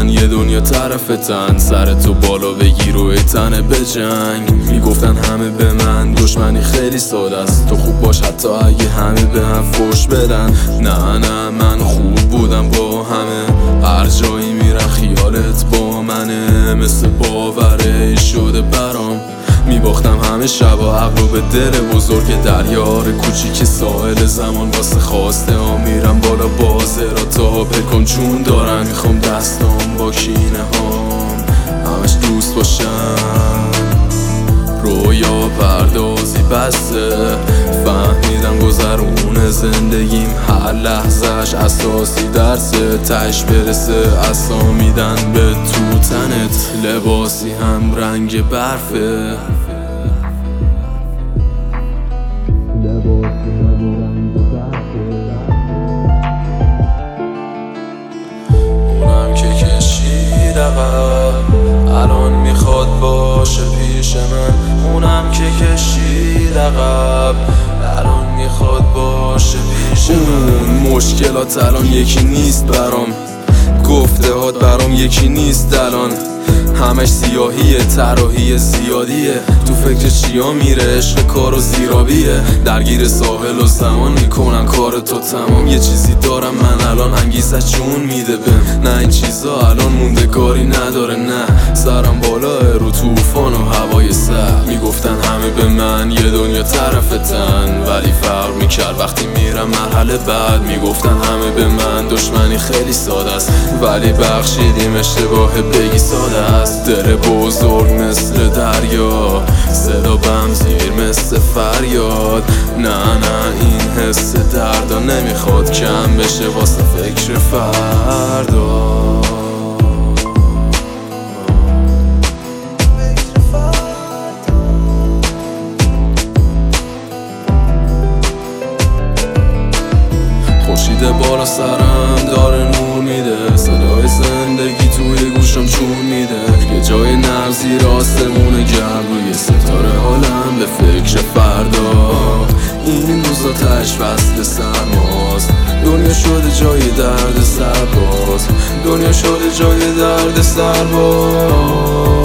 من یه دنیا طرفتن، سر تو بالا بگیر و تنه به جنگ. میگفتن همه به من دشمنی خیلی ساده است، تو خوب باش حتی اگه همه به هم فوش بدن. نه من خوب بودم با همه، هر جایی میرم خیالت با منه. مثل باوره شده برام، میباختم همه شبا عقلو به دل بزرگ دریار کوچیک ساحل زمان. واسه خواسته ها میرم بالا بازه را تا بکن چون دارم. میخوام دستام با کینه هام همش دوست باشم، رویا پردازی بسته. فهمیدم گذرون زندگیم هر لحظهش اساسی درسه، تش برسه اسامیدن به تو تنت. لباسی هم رنگ برفه، اونم که کشید عقب الان میخواد باشه پیش من. اونم که کشید عقب الان میخواد باشه پیش من. مشکلات الان یکی نیست برام، گفته هات برام یکی نیست الان. همش سیاهیه، طراحی زیادیه، تو فکر چیا میره، عشق کار و زیرابیه. درگیر ساحل و زمان میکنم کار تو تمام. یه چیزی دارم من الان انگیزه جون میده بهم، نه این چیزا الان موندگاری نداره. نه سرم بالا رو طوفان و هوای سرد. میگفتن همه به من یه دنیا طرفتن، ولی فرق میکرد وقتی میرم مرحله بعد. میگفتن همه به من دشمنی خیلی ساده است، ولی بخشیدیم اشتباه بگی ساده است. دل بزرگ مثل دریا، صدا بم زیر مثل فریاد. نه این حس دردا نمیخواد کم بشه واسه فکر فردا. خورشید بالا سرم داره نور میده، صدای زندگی توی گوشم چون میده. یه جای نم زیر آسمون گرم، روی ستاره حالم به فکر فردا. این روزا تش فصل سرماست، دنیا شده جای درد سرباز. دنیا شده جای درد سرباز.